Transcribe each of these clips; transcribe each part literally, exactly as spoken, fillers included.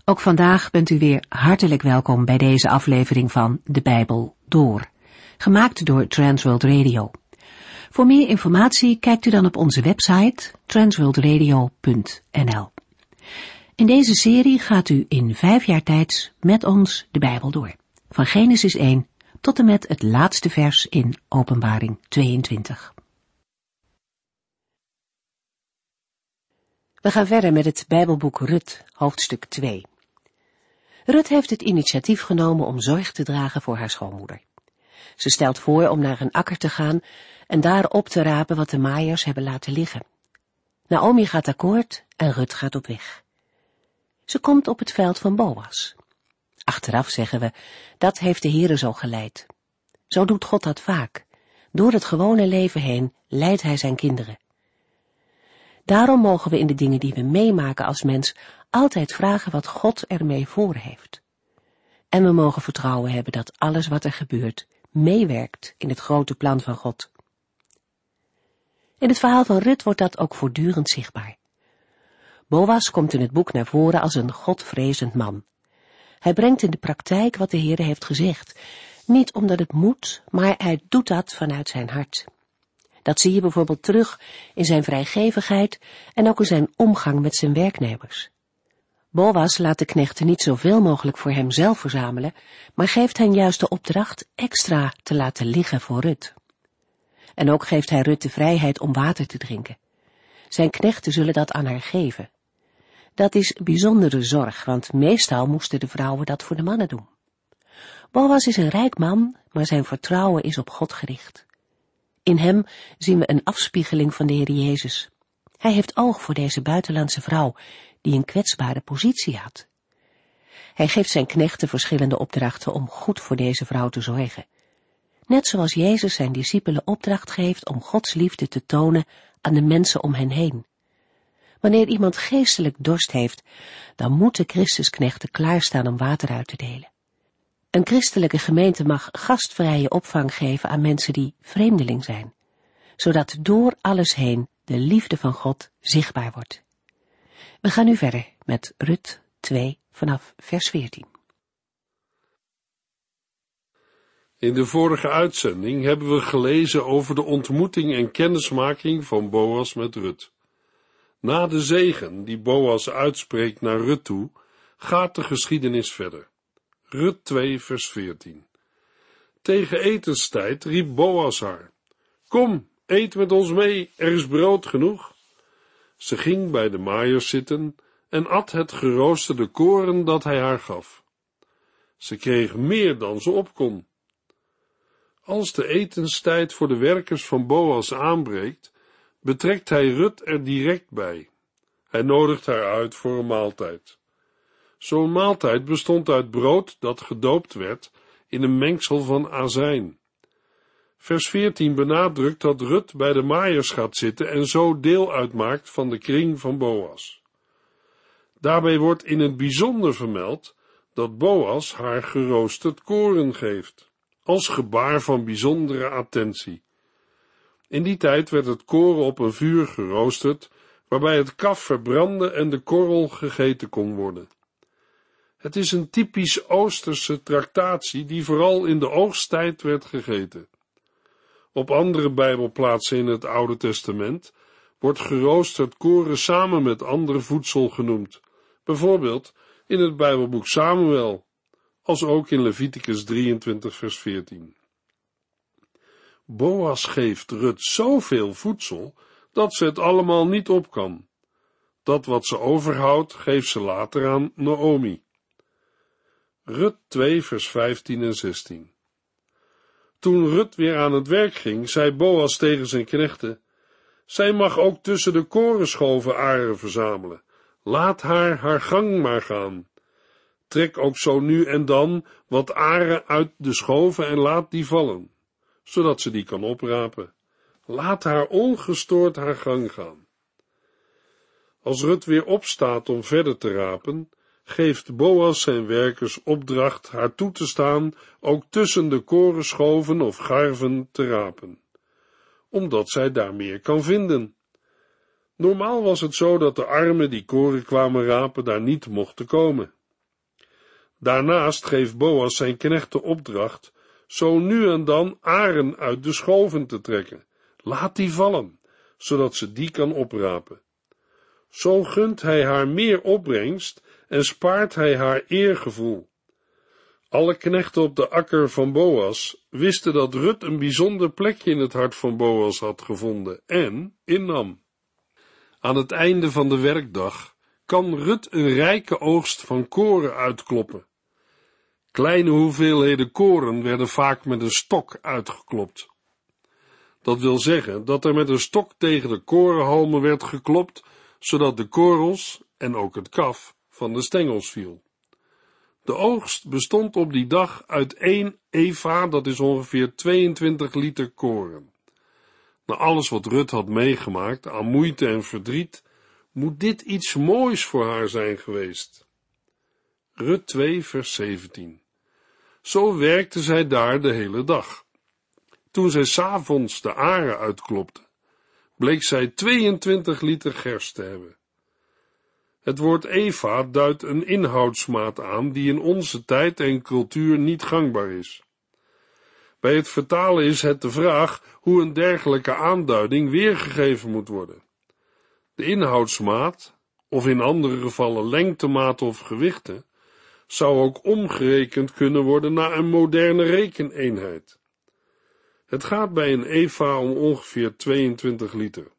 Ook vandaag bent u weer hartelijk welkom bij deze aflevering van De Bijbel Door, gemaakt door Transworld Radio. Voor meer informatie kijkt u dan op onze website transworld radio punt n l. In deze serie gaat u in vijf jaar tijd met ons de Bijbel door, van Genesis één tot en met het laatste vers in Openbaring tweeëntwintig. We gaan verder met het Bijbelboek Rut, hoofdstuk twee. Rut heeft het initiatief genomen om zorg te dragen voor haar schoonmoeder. Ze stelt voor om naar een akker te gaan en daar op te rapen wat de maaiers hebben laten liggen. Naomi gaat akkoord en Rut gaat op weg. Ze komt op het veld van Boas. Achteraf zeggen we, dat heeft de Heere zo geleid. Zo doet God dat vaak. Door het gewone leven heen leidt hij zijn kinderen. Daarom mogen we in de dingen die we meemaken als mens altijd vragen wat God ermee voor heeft. En we mogen vertrouwen hebben dat alles wat er gebeurt meewerkt in het grote plan van God. In het verhaal van Rut wordt dat ook voortdurend zichtbaar. Boas komt in het boek naar voren als een godvrezend man. Hij brengt in de praktijk wat de Heere heeft gezegd, niet omdat het moet, maar hij doet dat vanuit zijn hart. Dat zie je bijvoorbeeld terug in zijn vrijgevigheid en ook in zijn omgang met zijn werknemers. Boas laat de knechten niet zoveel mogelijk voor hem zelf verzamelen, maar geeft hen juist de opdracht extra te laten liggen voor Rut. En ook geeft hij Rut de vrijheid om water te drinken. Zijn knechten zullen dat aan haar geven. Dat is bijzondere zorg, want meestal moesten de vrouwen dat voor de mannen doen. Boas is een rijk man, maar zijn vertrouwen is op God gericht. In hem zien we een afspiegeling van de Heer Jezus. Hij heeft oog voor deze buitenlandse vrouw, die een kwetsbare positie had. Hij geeft zijn knechten verschillende opdrachten om goed voor deze vrouw te zorgen. Net zoals Jezus zijn discipelen opdracht geeft om Gods liefde te tonen aan de mensen om hen heen. Wanneer iemand geestelijk dorst heeft, dan moeten Christusknechten klaarstaan om water uit te delen. Een christelijke gemeente mag gastvrije opvang geven aan mensen die vreemdeling zijn, zodat door alles heen de liefde van God zichtbaar wordt. We gaan nu verder met Rut twee vanaf vers veertien. In de vorige uitzending hebben we gelezen over de ontmoeting en kennismaking van Boas met Rut. Na de zegen die Boas uitspreekt naar Rut toe, gaat de geschiedenis verder. Rut twee vers veertien. Tegen etenstijd riep Boas haar: Kom, eet met ons mee, er is brood genoeg. Ze ging bij de maaiers zitten en at het geroosterde koren dat hij haar gaf. Ze kreeg meer dan ze op kon. Als de etenstijd voor de werkers van Boas aanbreekt, betrekt hij Rut er direct bij. Hij nodigt haar uit voor een maaltijd. Zo'n maaltijd bestond uit brood dat gedoopt werd in een mengsel van azijn. Vers veertien benadrukt dat Rut bij de maaiers gaat zitten en zo deel uitmaakt van de kring van Boas. Daarbij wordt in het bijzonder vermeld dat Boas haar geroosterd koren geeft, als gebaar van bijzondere attentie. In die tijd werd het koren op een vuur geroosterd, waarbij het kaf verbrandde en de korrel gegeten kon worden. Het is een typisch Oosterse tractatie die vooral in de oogsttijd werd gegeten. Op andere Bijbelplaatsen in het Oude Testament wordt geroosterd koren samen met ander voedsel genoemd, bijvoorbeeld in het Bijbelboek Samuel, als ook in Leviticus drieëntwintig vers veertien. Boas geeft Rut zoveel voedsel dat ze het allemaal niet op kan. Dat wat ze overhoudt, geeft ze later aan Naomi. Rut twee vers vijftien en zestien. Toen Rut weer aan het werk ging, zei Boas tegen zijn knechten: Zij mag ook tussen de korenschoven aren verzamelen. Laat haar haar gang maar gaan. Trek ook zo nu en dan wat aren uit de schoven en laat die vallen, zodat ze die kan oprapen. Laat haar ongestoord haar gang gaan. Als Rut weer opstaat om verder te rapen, geeft Boas zijn werkers opdracht haar toe te staan ook tussen de korenschoven of garven te rapen, omdat zij daar meer kan vinden. Normaal was het zo dat de armen die koren kwamen rapen daar niet mochten komen. Daarnaast geeft Boas zijn knecht de opdracht zo nu en dan aren uit de schoven te trekken. Laat die vallen, zodat ze die kan oprapen. Zo gunt hij haar meer opbrengst en spaart hij haar eergevoel. Alle knechten op de akker van Boas wisten dat Rut een bijzonder plekje in het hart van Boas had gevonden en innam. Aan het einde van de werkdag kan Rut een rijke oogst van koren uitkloppen. Kleine hoeveelheden koren werden vaak met een stok uitgeklopt. Dat wil zeggen dat er met een stok tegen de korenhalmen werd geklopt, zodat de korrels en ook het kaf van de stengels viel. De oogst bestond op die dag uit één eva, dat is ongeveer tweeëntwintig liter koren. Na alles wat Rut had meegemaakt aan moeite en verdriet, moet dit iets moois voor haar zijn geweest. Rut twee, vers zeventien. Zo werkte zij daar de hele dag. Toen zij 's avonds de aren uitklopte, bleek zij tweeëntwintig liter gerst te hebben. Het woord eva duidt een inhoudsmaat aan die in onze tijd en cultuur niet gangbaar is. Bij het vertalen is het de vraag hoe een dergelijke aanduiding weergegeven moet worden. De inhoudsmaat, of in andere gevallen lengtemaat of gewichten, zou ook omgerekend kunnen worden naar een moderne rekeneenheid. Het gaat bij een eva om ongeveer tweeëntwintig liter.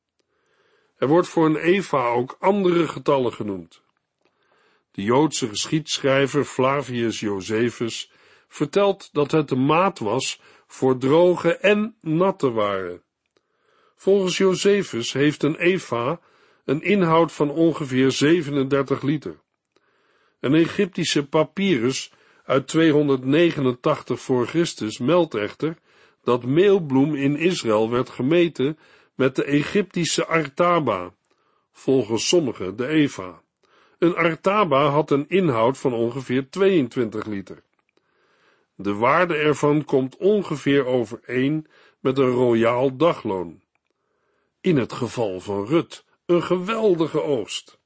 Er wordt voor een eva ook andere getallen genoemd. De Joodse geschiedschrijver Flavius Josephus vertelt dat het de maat was voor droge en natte waren. Volgens Josephus heeft een eva een inhoud van ongeveer zevenendertig liter. Een Egyptische papyrus uit tweehonderdnegenentachtig voor Christus meldt echter dat meelbloem in Israël werd gemeten met de Egyptische artaba, volgens sommigen de eva. Een artaba had een inhoud van ongeveer tweeëntwintig liter. De waarde ervan komt ongeveer overeen met een royaal dagloon. In het geval van Rut, een geweldige oogst.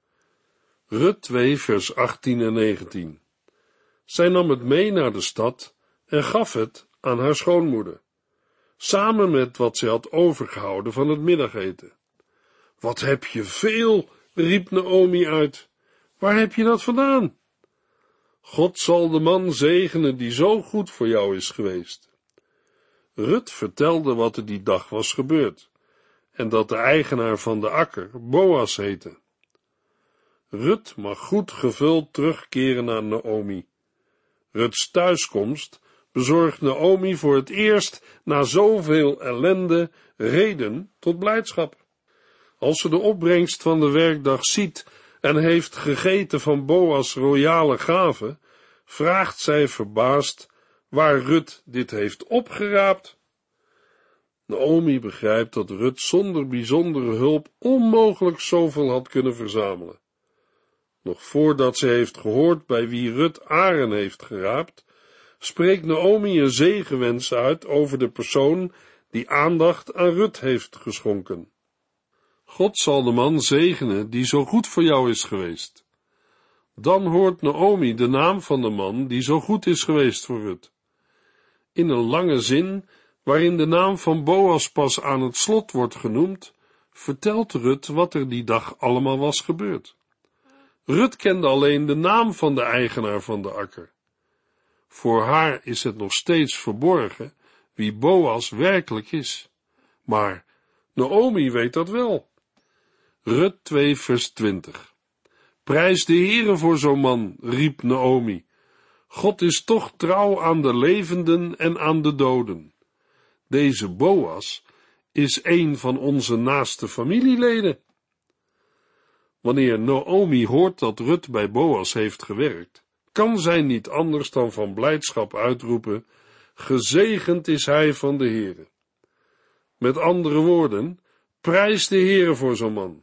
Rut twee, vers achttien en negentien. Zij nam het mee naar de stad en gaf het aan haar schoonmoeder, samen met wat zij had overgehouden van het middageten. Wat heb je veel, riep Naomi uit. Waar heb je dat vandaan? God zal de man zegenen die zo goed voor jou is geweest. Rut vertelde wat er die dag was gebeurd, en dat de eigenaar van de akker Boas heette. Rut mag goed gevuld terugkeren naar Naomi. Ruts thuiskomst bezorgt Naomi voor het eerst na zoveel ellende reden tot blijdschap. Als ze de opbrengst van de werkdag ziet en heeft gegeten van Boas' royale gave, vraagt zij verbaasd waar Rut dit heeft opgeraapt. Naomi begrijpt dat Rut zonder bijzondere hulp onmogelijk zoveel had kunnen verzamelen. Nog voordat ze heeft gehoord bij wie Rut aren heeft geraapt, spreekt Naomi een zegenwens uit over de persoon die aandacht aan Rut heeft geschonken. God zal de man zegenen die zo goed voor jou is geweest. Dan hoort Naomi de naam van de man die zo goed is geweest voor Rut. In een lange zin, waarin de naam van Boas pas aan het slot wordt genoemd, vertelt Rut wat er die dag allemaal was gebeurd. Rut kende alleen de naam van de eigenaar van de akker. Voor haar is het nog steeds verborgen wie Boas werkelijk is. Maar Naomi weet dat wel. Rut twee, vers twintig. Prijs de Heere voor zo'n man, riep Naomi. God is toch trouw aan de levenden en aan de doden. Deze Boas is een van onze naaste familieleden. Wanneer Naomi hoort dat Rut bij Boas heeft gewerkt, kan zij niet anders dan van blijdschap uitroepen, gezegend is hij van de Heere. Met andere woorden, prijs de Heere voor zo'n man.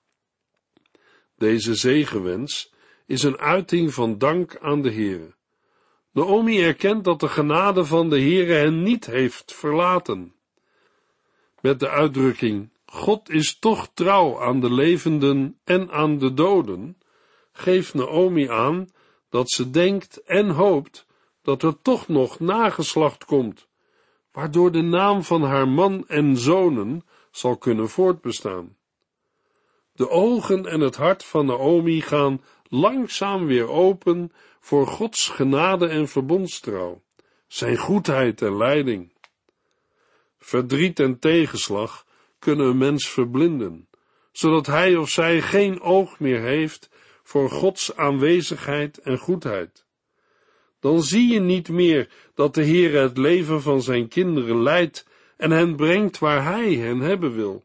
Deze zegenwens is een uiting van dank aan de Heere. Naomi erkent dat de genade van de Heere hen niet heeft verlaten. Met de uitdrukking, God is toch trouw aan de levenden en aan de doden, geeft Naomi aan dat ze denkt en hoopt dat er toch nog nageslacht komt, waardoor de naam van haar man en zonen zal kunnen voortbestaan. De ogen en het hart van Naomi gaan langzaam weer open voor Gods genade en verbondstrouw, zijn goedheid en leiding. Verdriet en tegenslag kunnen een mens verblinden, zodat hij of zij geen oog meer heeft voor Gods aanwezigheid en goedheid. Dan zie je niet meer dat de Heere het leven van zijn kinderen leidt en hen brengt waar hij hen hebben wil.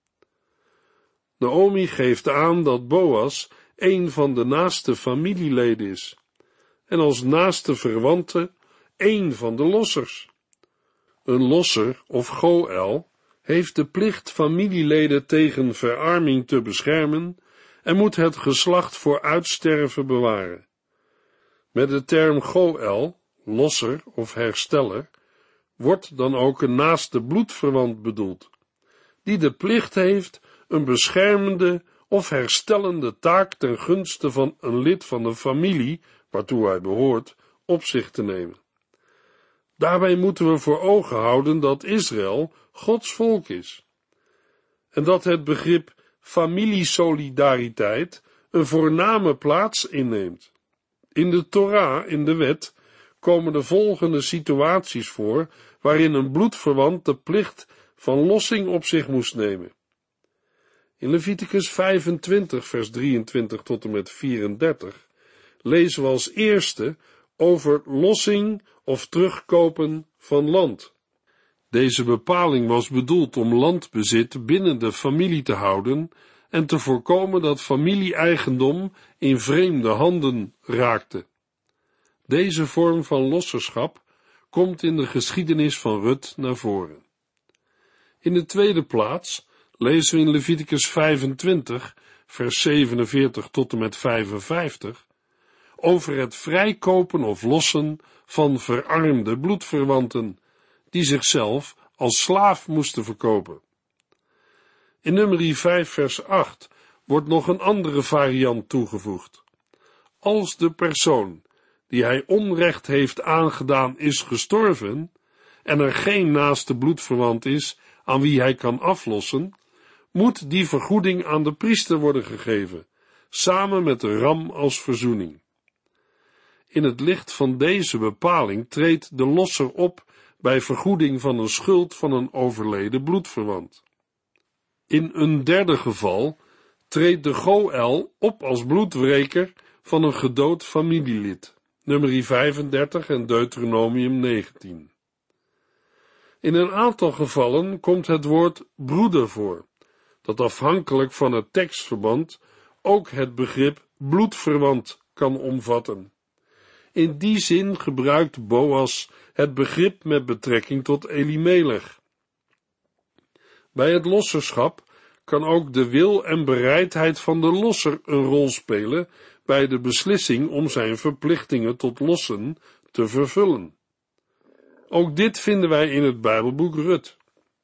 Naomi geeft aan dat Boas een van de naaste familieleden is, en als naaste verwante een van de lossers. Een losser of Goël heeft de plicht familieleden tegen verarming te beschermen en moet het geslacht voor uitsterven bewaren. Met de term Goël, losser of hersteller, wordt dan ook een naaste bloedverwant bedoeld, die de plicht heeft een beschermende of herstellende taak ten gunste van een lid van de familie, waartoe hij behoort, op zich te nemen. Daarbij moeten we voor ogen houden dat Israël Gods volk is, en dat het begrip familiesolidariteit een voorname plaats inneemt. In de Torah, in de wet, komen de volgende situaties voor, waarin een bloedverwant de plicht van lossing op zich moest nemen. In Leviticus vijfentwintig, vers drieëntwintig tot en met vierendertig, lezen we als eerste over lossing of terugkopen van land. Deze bepaling was bedoeld om landbezit binnen de familie te houden en te voorkomen dat familie-eigendom in vreemde handen raakte. Deze vorm van losserschap komt in de geschiedenis van Rut naar voren. In de tweede plaats lezen we in Leviticus vijfentwintig, vers zevenenveertig tot en met vijfenvijftig, over het vrijkopen of lossen van verarmde bloedverwanten, die zichzelf als slaaf moesten verkopen. In Numeri vijf, vers acht wordt nog een andere variant toegevoegd. Als de persoon die hij onrecht heeft aangedaan is gestorven, en er geen naaste bloedverwant is aan wie hij kan aflossen, moet die vergoeding aan de priester worden gegeven, samen met de ram als verzoening. In het licht van deze bepaling treedt de losser op bij vergoeding van een schuld van een overleden bloedverwant. In een derde geval treedt de Goël op als bloedwreker van een gedood familielid, Numeri vijfendertig en Deuteronomium negentien. In een aantal gevallen komt het woord broeder voor, dat afhankelijk van het tekstverband ook het begrip bloedverwant kan omvatten. In die zin gebruikt Boas het begrip met betrekking tot Elimelech. Bij het losserschap kan ook de wil en bereidheid van de losser een rol spelen bij de beslissing om zijn verplichtingen tot lossen te vervullen. Ook dit vinden wij in het Bijbelboek Rut.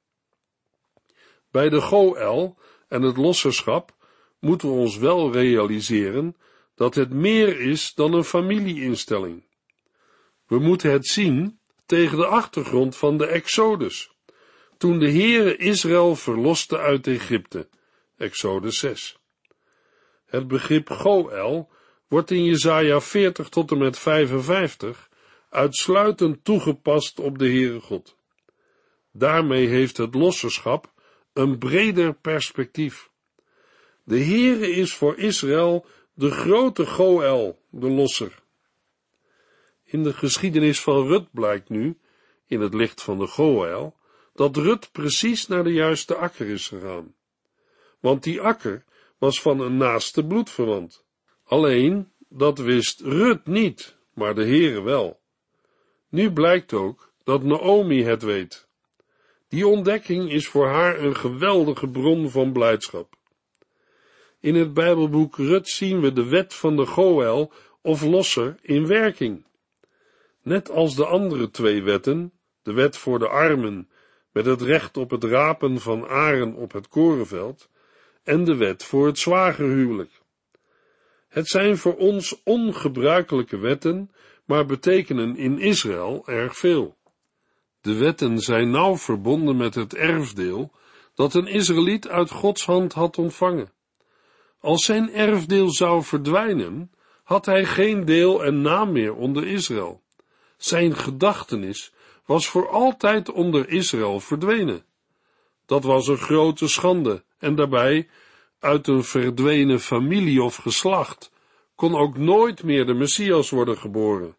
Bij de Goël en het losserschap moeten we ons wel realiseren dat het meer is dan een familieinstelling. We moeten het zien tegen de achtergrond van de Exodus, toen de Heere Israël verloste uit Egypte, Exodus zes. Het begrip Goël wordt in Jesaja veertig tot en met vijfenvijftig uitsluitend toegepast op de Heere God. Daarmee heeft het losserschap een breder perspectief. De Heere is voor Israël de grote Goël, de losser. In de geschiedenis van Rut blijkt nu, in het licht van de Goël, dat Rut precies naar de juiste akker is gegaan. Want die akker was van een naaste bloedverwant. Alleen, dat wist Rut niet, maar de Heere wel. Nu blijkt ook dat Naomi het weet. Die ontdekking is voor haar een geweldige bron van blijdschap. In het Bijbelboek Rut zien we de wet van de Goël of losser in werking. Net als de andere twee wetten, de wet voor de armen met het recht op het rapen van aren op het korenveld en de wet voor het zwagerhuwelijk. Het zijn voor ons ongebruikelijke wetten, maar betekenen in Israël erg veel. De wetten zijn nauw verbonden met het erfdeel dat een Israëliet uit Gods hand had ontvangen. Als zijn erfdeel zou verdwijnen, had hij geen deel en naam meer onder Israël. Zijn gedachtenis was voor altijd onder Israël verdwenen. Dat was een grote schande, en daarbij, uit een verdwenen familie of geslacht, kon ook nooit meer de Messias worden geboren.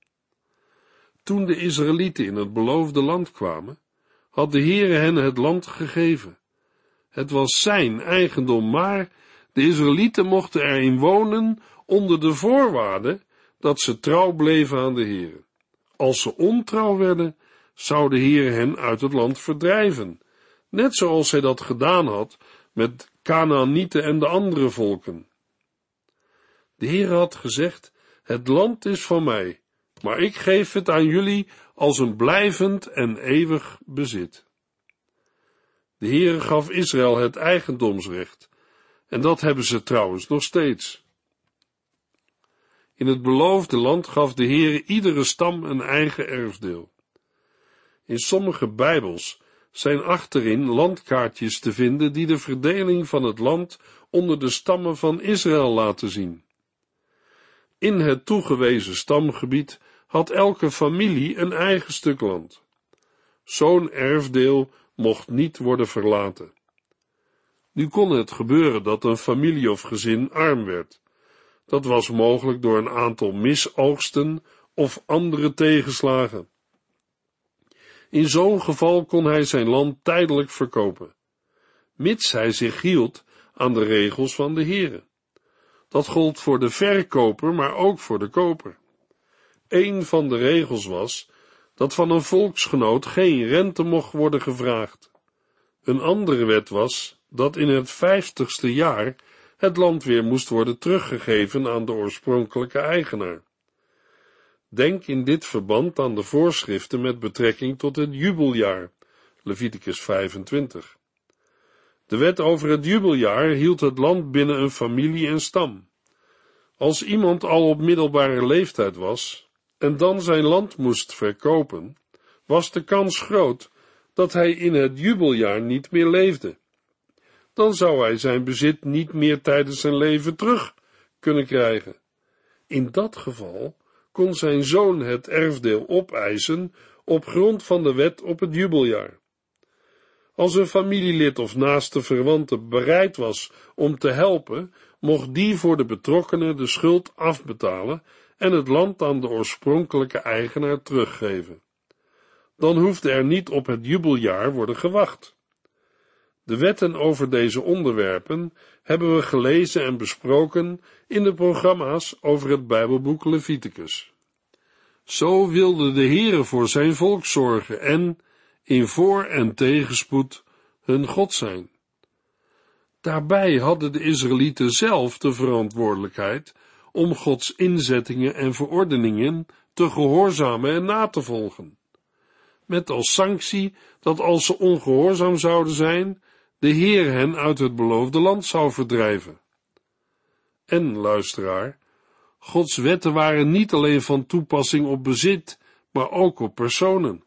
Toen de Israëlieten in het beloofde land kwamen, had de Heere hen het land gegeven. Het was zijn eigendom, maar de Israëlieten mochten erin wonen onder de voorwaarde dat ze trouw bleven aan de Heere. Als ze ontrouw werden, zou de Heere hen uit het land verdrijven, net zoals hij dat gedaan had met Kanaanieten en de andere volken. De Heere had gezegd: het land is van mij, maar ik geef het aan jullie als een blijvend en eeuwig bezit. De Heere gaf Israël het eigendomsrecht, en dat hebben ze trouwens nog steeds. In het beloofde land gaf de Heere iedere stam een eigen erfdeel. In sommige Bijbels zijn achterin landkaartjes te vinden die de verdeling van het land onder de stammen van Israël laten zien. In het toegewezen stamgebied had elke familie een eigen stuk land. Zo'n erfdeel mocht niet worden verlaten. Nu kon het gebeuren dat een familie of gezin arm werd. Dat was mogelijk door een aantal misoogsten of andere tegenslagen. In zo'n geval kon hij zijn land tijdelijk verkopen, mits hij zich hield aan de regels van de Heere. Dat gold voor de verkoper, maar ook voor de koper. Een van de regels was dat van een volksgenoot geen rente mocht worden gevraagd. Een andere wet was dat in het vijftigste jaar het land weer moest worden teruggegeven aan de oorspronkelijke eigenaar. Denk in dit verband aan de voorschriften met betrekking tot het jubeljaar, Leviticus vijfentwintig. De wet over het jubeljaar hield het land binnen een familie en stam. Als iemand al op middelbare leeftijd was en dan zijn land moest verkopen, was de kans groot dat hij in het jubeljaar niet meer leefde. Dan zou hij zijn bezit niet meer tijdens zijn leven terug kunnen krijgen. In dat geval kon zijn zoon het erfdeel opeisen op grond van de wet op het jubeljaar. Als een familielid of naaste verwante bereid was om te helpen, mocht die voor de betrokkenen de schuld afbetalen en het land aan de oorspronkelijke eigenaar teruggeven. Dan hoefde er niet op het jubeljaar worden gewacht. De wetten over deze onderwerpen hebben we gelezen en besproken in de programma's over het Bijbelboek Leviticus. Zo wilde de Heere voor zijn volk zorgen en, in voor- en tegenspoed, hun God zijn. Daarbij hadden de Israëlieten zelf de verantwoordelijkheid om Gods inzettingen en verordeningen te gehoorzamen en na te volgen. Met als sanctie dat als ze ongehoorzaam zouden zijn, de Heer hen uit het beloofde land zou verdrijven. En, luisteraar, Gods wetten waren niet alleen van toepassing op bezit, maar ook op personen.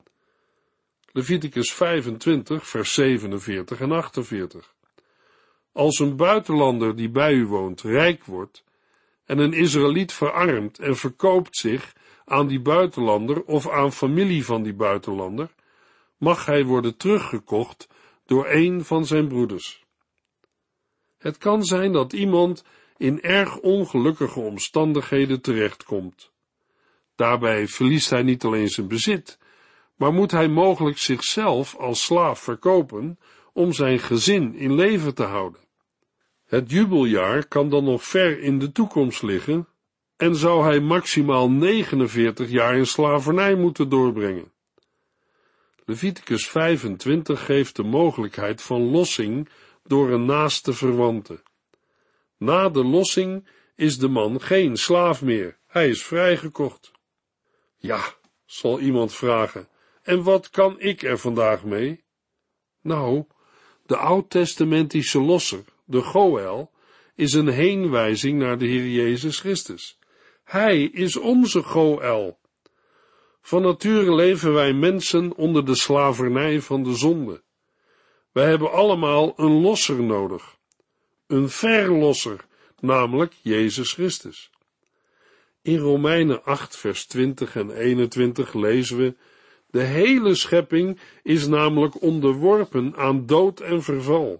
Leviticus vijfentwintig, vers zevenenveertig en achtenveertig. Als een buitenlander die bij u woont rijk wordt, en een Israëliet verarmt en verkoopt zich aan die buitenlander of aan familie van die buitenlander, mag hij worden teruggekocht door een van zijn broeders. Het kan zijn dat iemand in erg ongelukkige omstandigheden terechtkomt. Daarbij verliest hij niet alleen zijn bezit, maar moet hij mogelijk zichzelf als slaaf verkopen om zijn gezin in leven te houden. Het jubeljaar kan dan nog ver in de toekomst liggen en zou hij maximaal negenenveertig jaar in slavernij moeten doorbrengen. Leviticus vijfentwintig geeft de mogelijkheid van lossing door een naaste verwante. Na de lossing is de man geen slaaf meer, hij is vrijgekocht. Ja, zal iemand vragen, en wat kan ik er vandaag mee? Nou, de oud-testamentische losser, de Goël, is een heenwijzing naar de Heer Jezus Christus. Hij is onze Goël. Van nature leven wij mensen onder de slavernij van de zonde. Wij hebben allemaal een losser nodig. Een verlosser, namelijk Jezus Christus. In Romeinen acht vers twintig en eenentwintig lezen we: de hele schepping is namelijk onderworpen aan dood en verval.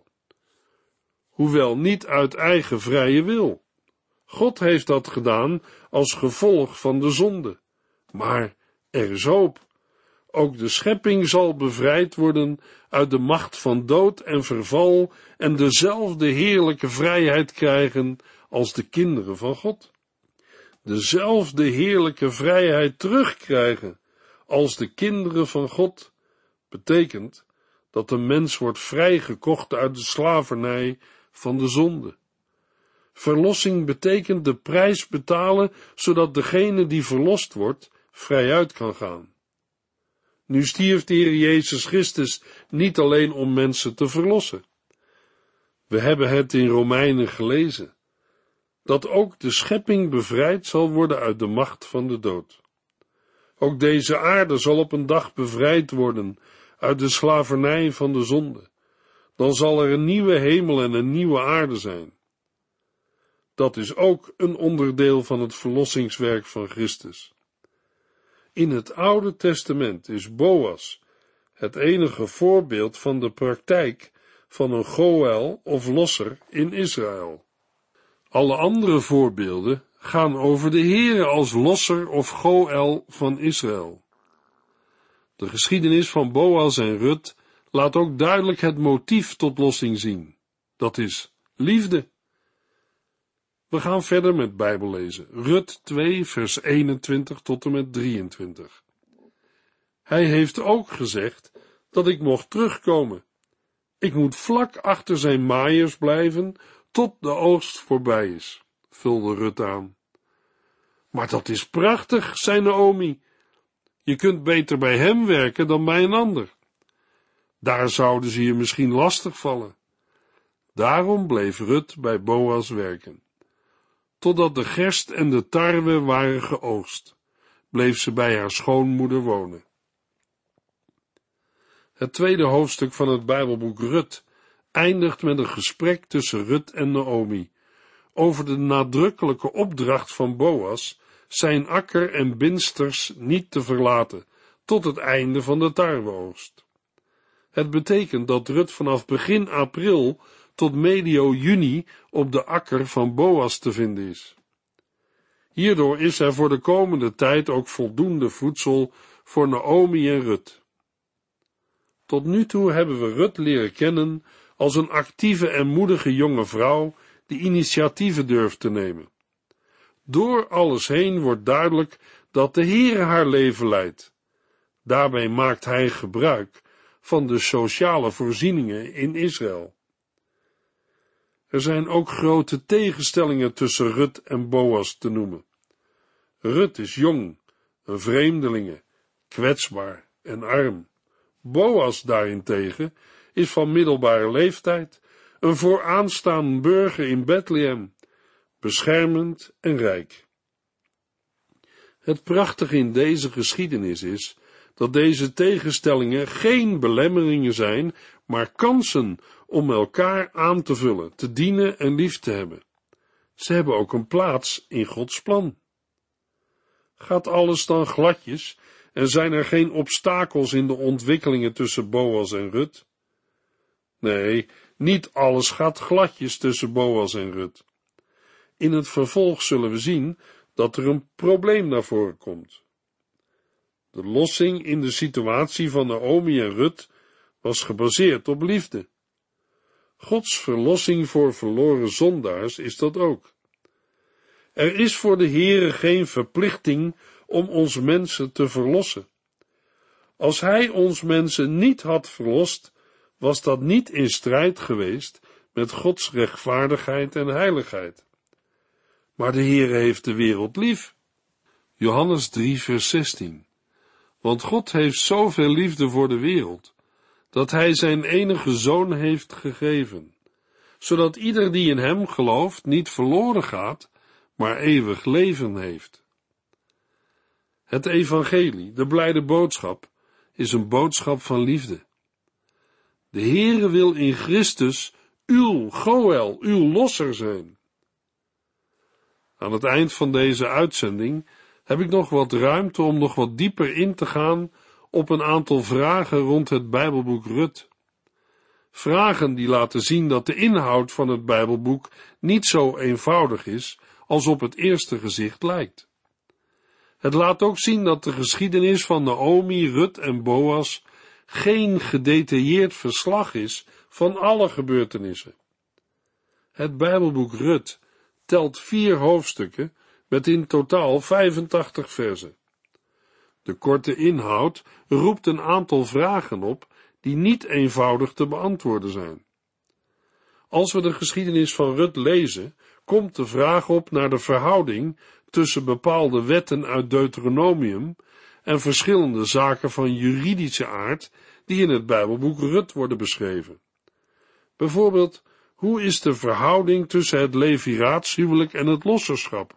Hoewel niet uit eigen vrije wil. God heeft dat gedaan als gevolg van de zonde. Maar er is hoop. Ook de schepping zal bevrijd worden uit de macht van dood en verval en dezelfde heerlijke vrijheid krijgen als de kinderen van God. Dezelfde heerlijke vrijheid terugkrijgen als de kinderen van God betekent dat de mens wordt vrijgekocht uit de slavernij van de zonde. Verlossing betekent de prijs betalen, zodat degene die verlost wordt, vrijuit kan gaan. Nu stierf de Heer Jezus Christus niet alleen om mensen te verlossen. We hebben het in Romeinen gelezen, dat ook de schepping bevrijd zal worden uit de macht van de dood. Ook deze aarde zal op een dag bevrijd worden uit de slavernij van de zonde. Dan zal er een nieuwe hemel en een nieuwe aarde zijn. Dat is ook een onderdeel van het verlossingswerk van Christus. In het Oude Testament is Boas het enige voorbeeld van de praktijk van een Goël of losser in Israël. Alle andere voorbeelden gaan over de Heere als losser of Goël van Israël. De geschiedenis van Boas en Rut laat ook duidelijk het motief tot lossing zien. Dat is liefde. We gaan verder met Bijbellezen. Rut twee, vers eenentwintig tot en met drieëntwintig. Hij heeft ook gezegd dat ik mocht terugkomen. Ik moet vlak achter zijn maaiers blijven tot de oogst voorbij is, vulde Rut aan. Maar dat is prachtig, zei Naomi. Je kunt beter bij hem werken dan bij een ander. Daar zouden ze je misschien lastig vallen. Daarom bleef Rut bij Boas werken. Totdat de gerst en de tarwe waren geoogst, bleef ze bij haar schoonmoeder wonen. Het tweede hoofdstuk van het Bijbelboek Rut eindigt met een gesprek tussen Rut en Naomi over de nadrukkelijke opdracht van Boas zijn akker en binsters niet te verlaten tot het einde van de tarweoogst. Het betekent dat Rut vanaf begin april tot medio juni op de akker van Boas te vinden is. Hierdoor is er voor de komende tijd ook voldoende voedsel voor Naomi en Rut. Tot nu toe hebben we Rut leren kennen als een actieve en moedige jonge vrouw die initiatieven durft te nemen. Door alles heen wordt duidelijk dat de Heere haar leven leidt. Daarbij maakt hij gebruik van de sociale voorzieningen in Israël. Er zijn ook grote tegenstellingen tussen Rut en Boas te noemen. Rut is jong, een vreemdelinge, kwetsbaar en arm. Boas daarentegen is van middelbare leeftijd, een vooraanstaand burger in Bethlehem, beschermend en rijk. Het prachtige in deze geschiedenis is dat deze tegenstellingen geen belemmeringen zijn, maar kansen om elkaar aan te vullen, te dienen en lief te hebben. Ze hebben ook een plaats in Gods plan. Gaat alles dan gladjes en zijn er geen obstakels in de ontwikkelingen tussen Boas en Rut? Nee, niet alles gaat gladjes tussen Boas en Rut. In het vervolg zullen we zien dat er een probleem naar voren komt. De lossing in de situatie van Naomi en Rut was gebaseerd op liefde. Gods verlossing voor verloren zondaars is dat ook. Er is voor de Heere geen verplichting om ons mensen te verlossen. Als hij ons mensen niet had verlost, was dat niet in strijd geweest met Gods rechtvaardigheid en heiligheid. Maar de Heere heeft de wereld lief. Johannes drie vers zestien. Want God heeft zoveel liefde voor de wereld, dat hij zijn enige zoon heeft gegeven, zodat ieder die in hem gelooft niet verloren gaat, maar eeuwig leven heeft. Het evangelie, de blijde boodschap, is een boodschap van liefde. De Heere wil in Christus uw Goël, uw losser zijn. Aan het eind van deze uitzending heb ik nog wat ruimte om nog wat dieper in te gaan op een aantal vragen rond het Bijbelboek Rut. Vragen die laten zien dat de inhoud van het Bijbelboek niet zo eenvoudig is als op het eerste gezicht lijkt. Het laat ook zien dat de geschiedenis van Naomi, Rut en Boas geen gedetailleerd verslag is van alle gebeurtenissen. Het Bijbelboek Rut telt vier hoofdstukken met in totaal vijfentachtig verzen. De korte inhoud roept een aantal vragen op die niet eenvoudig te beantwoorden zijn. Als we de geschiedenis van Rut lezen, komt de vraag op naar de verhouding tussen bepaalde wetten uit Deuteronomium en verschillende zaken van juridische aard die in het Bijbelboek Rut worden beschreven. Bijvoorbeeld, hoe is de verhouding tussen het leviraatshuwelijk en het losserschap?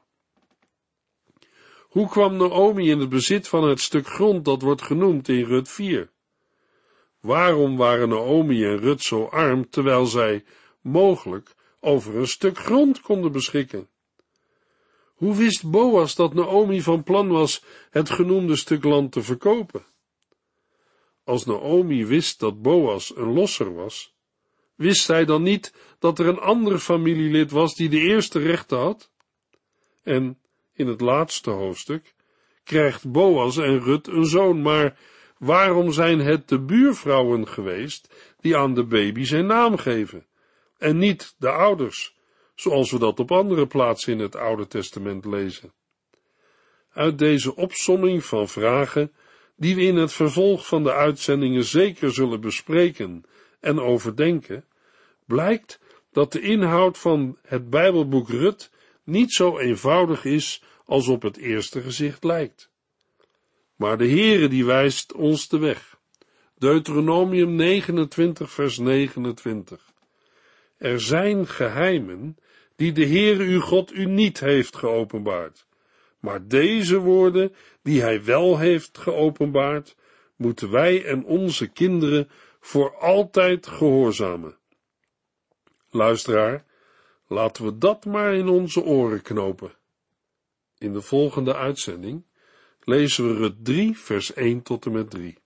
Hoe kwam Naomi in het bezit van het stuk grond dat wordt genoemd in Rut vier? Waarom waren Naomi en Rut zo arm, terwijl zij mogelijk over een stuk grond konden beschikken? Hoe wist Boas dat Naomi van plan was het genoemde stuk land te verkopen? Als Naomi wist dat Boas een losser was, wist zij dan niet dat er een ander familielid was die de eerste rechten had? En in het laatste hoofdstuk krijgt Boas en Rut een zoon, maar waarom zijn het de buurvrouwen geweest die aan de baby zijn naam geven, en niet de ouders, zoals we dat op andere plaatsen in het Oude Testament lezen? Uit deze opsomming van vragen, die we in het vervolg van de uitzendingen zeker zullen bespreken en overdenken, blijkt dat de inhoud van het Bijbelboek Rut niet zo eenvoudig is als op het eerste gezicht lijkt. Maar de Heere die wijst ons de weg. Deuteronomium negenentwintig vers negenentwintig. Er zijn geheimen die de Heere uw God u niet heeft geopenbaard, maar deze woorden die hij wel heeft geopenbaard, moeten wij en onze kinderen voor altijd gehoorzamen. Luisteraar, laten we dat maar in onze oren knopen. In de volgende uitzending lezen we Rut drie, vers één tot en met drie.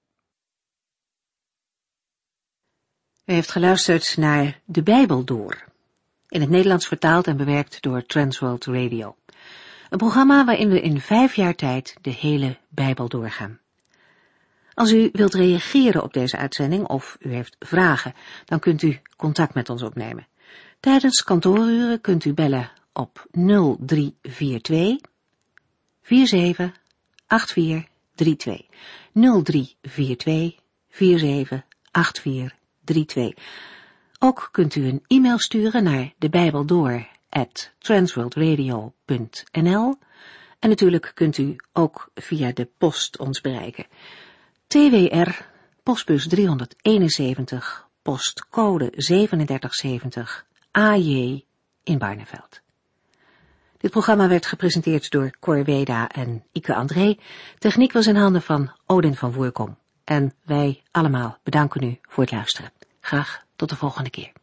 U heeft geluisterd naar De Bijbel Door, in het Nederlands vertaald en bewerkt door Transworld Radio. Een programma waarin we in vijf jaar tijd de hele Bijbel doorgaan. Als u wilt reageren op deze uitzending of u heeft vragen, dan kunt u contact met ons opnemen. Tijdens kantooruren kunt u bellen op nul drie vier twee, vier zeven acht vier drie twee. nul drie vier twee, vier zeven acht vier drie twee. Ook kunt u een e-mail sturen naar debijbeldoor at transworldradio punt n l en natuurlijk kunt u ook via de post ons bereiken. T W R, postbus driehonderdeenenzeventig, postcode drieënzeventig zeventig, A J in Barneveld. Dit programma werd gepresenteerd door Cor Weda en Ike André. Techniek was in handen van Odin van Voerkom. En wij allemaal bedanken u voor het luisteren. Graag tot de volgende keer.